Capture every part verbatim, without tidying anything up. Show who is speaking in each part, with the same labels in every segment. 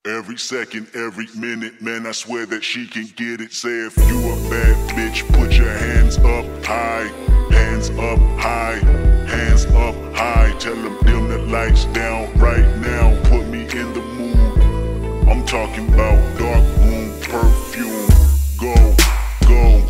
Speaker 1: Every second, every minute, man, I swear that she can get it. Say if you a bad bitch, put your hands up high. Hands up high, hands up high. Tell them dim the lights down right now. Put me in the mood. I'm talking about dark room perfume. Go, go.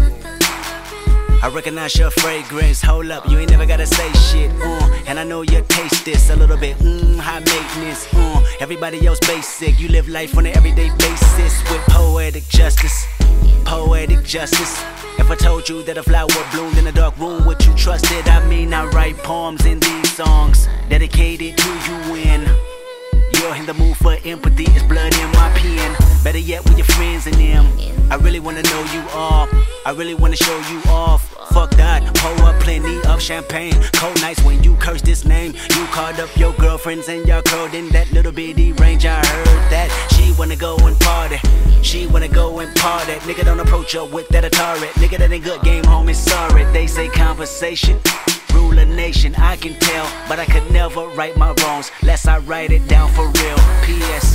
Speaker 2: I recognize your fragrance, hold up, you ain't never gotta say shit, uh And I know you taste this a little bit, mmm, high maintenance, uh Everybody else basic, you live life on an everyday basis with poetic justice, poetic justice. If I told you that a flower bloomed in a dark room, would you trust it? I mean, I write poems in these songs, dedicated to you when you're in the mood for empathy, it's blood in my pen. Better yet with your friends and them. I really wanna know you all, I really wanna show you off. Fuck that, pour up plenty of champagne. Cold nights when you curse this name. You called up your girlfriends and y'all curled in that little bitty range. I heard that she wanna go and party, she wanna go and party. Nigga, don't approach her with that Atari. Nigga, that ain't good game, homie, sorry. They say conversation rule a nation, I can tell, but I could never right my wrongs lest I write it down for real. P S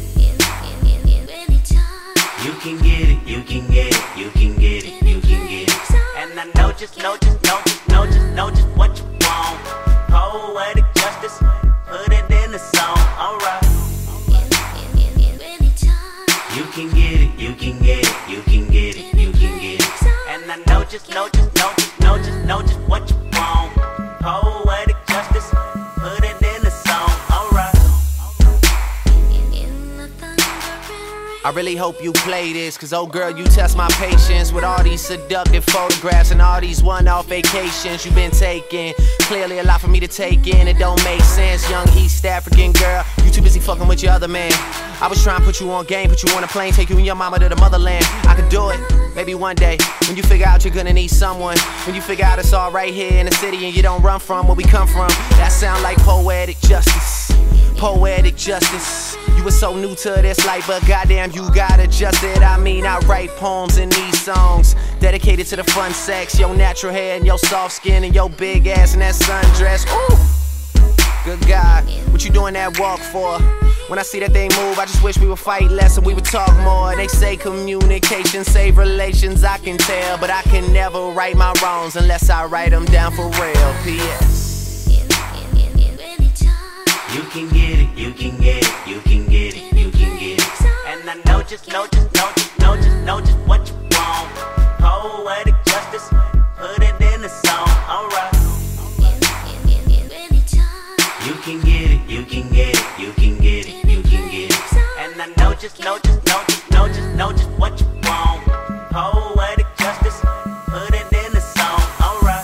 Speaker 2: You can get it, you can get it, you can get it, you can get it. And I know just, know just, know just, know just, know just what you want. Poetic justice, put it in the song, alright. You can get it, you can get it, you can get it, you can get it. And I know just, know just, know just, know just, know just what you want. Poetic justice, put it in the song, alright.
Speaker 3: I really hope you play this, cause oh girl, you test my patience with all these seductive photographs and all these one-off vacations you've been taking. Clearly a lot for me to take in, it don't make sense. Young East African girl, you too busy fucking with your other man. I was trying to put you on game, put you on a plane, take you and your mama to the motherland. I could do it, maybe one day, when you figure out you're gonna need someone. When you figure out it's all right here in the city and you don't run from where we come from. That sound like poetic justice, poetic justice. You were so new to this life, but goddamn you got adjusted. I mean, I write poems in these songs dedicated to the fun sex, your natural hair and your soft skin and your big ass and that sundress. Ooh, good God, what you doing that walk for? When I see that thing move, I just wish we would fight less and we would talk more. They say communication save relations, I can tell, but I can never right my wrongs unless I write them down for real. P S
Speaker 2: You can get it, you can get it, you can get it, you can get it. And I know just, know just, know just, know just, know just what you want. Poetic justice, put it in the song, alright. You can get it, you can get it, you can get it, you can get it. And I know just, know just, know just, know just, know just what you want. Poetic justice, put it in the song, alright.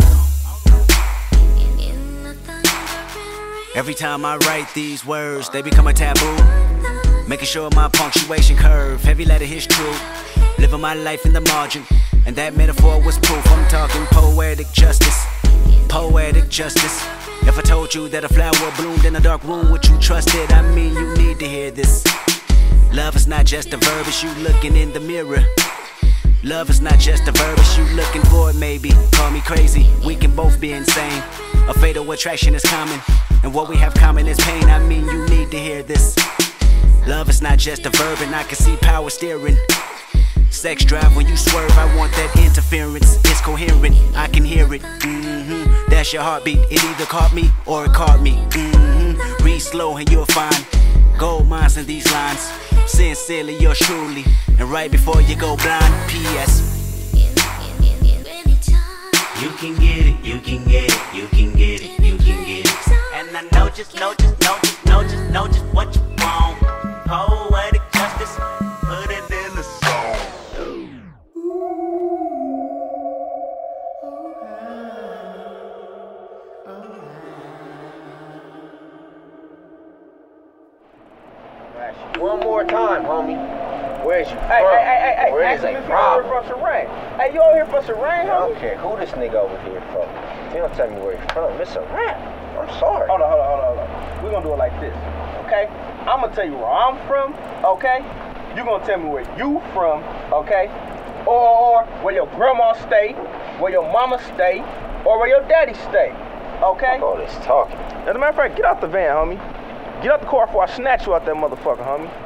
Speaker 2: Every time I write these words, they become a taboo. Making sure my punctuation curve, heavy letter hits true. Living my life in the margin, and that metaphor was proof. I'm talking poetic justice, poetic justice. If I told you that a flower bloomed in a dark room, would you trust it? I mean, you need to hear this. Love is not just a verb, it's you looking in the mirror. Love is not just a verb, it's you looking for it, maybe. Call me crazy, we can both be insane. A fatal attraction is common, and what we have common is pain. I mean, you need to hear this. Love is not just a verb, and I can see power steering. Sex drive when you swerve, I want that interference. It's coherent, I can hear it. Mm-hmm. That's your heartbeat, it either caught me or it caught me. Mm-hmm. Read slow and you'll find gold mines in these lines. Sincerely, yours truly, and right before you go blind. P S You can get it, you can get it, you can get it, you can get it. And I know just, know just, know just, know just, know just what you want. Poetic justice, put it in the song.
Speaker 4: One more time, homie. Where's you from?
Speaker 5: Hey, hey, hey, hey,
Speaker 4: Where
Speaker 5: hey.
Speaker 4: is
Speaker 5: Ask him
Speaker 4: a
Speaker 5: if you
Speaker 4: problem?
Speaker 5: over here from Serene. Hey, you over here from Serene,
Speaker 4: I
Speaker 5: homie?
Speaker 4: don't care who this nigga over here from. He don't tell me where he's from. It's a rap. I'm sorry.
Speaker 5: Hold on, hold on, hold on, hold on. We're gonna do it like this, okay? I'm gonna tell you where I'm from, okay? You gonna tell me where you from, okay? Or where your grandma stay, where your mama stay, or where your daddy stay, okay?
Speaker 4: Fuck all this talking.
Speaker 5: As a matter of fact, get out the van, homie. Get out the car before I snatch you out that motherfucker, homie.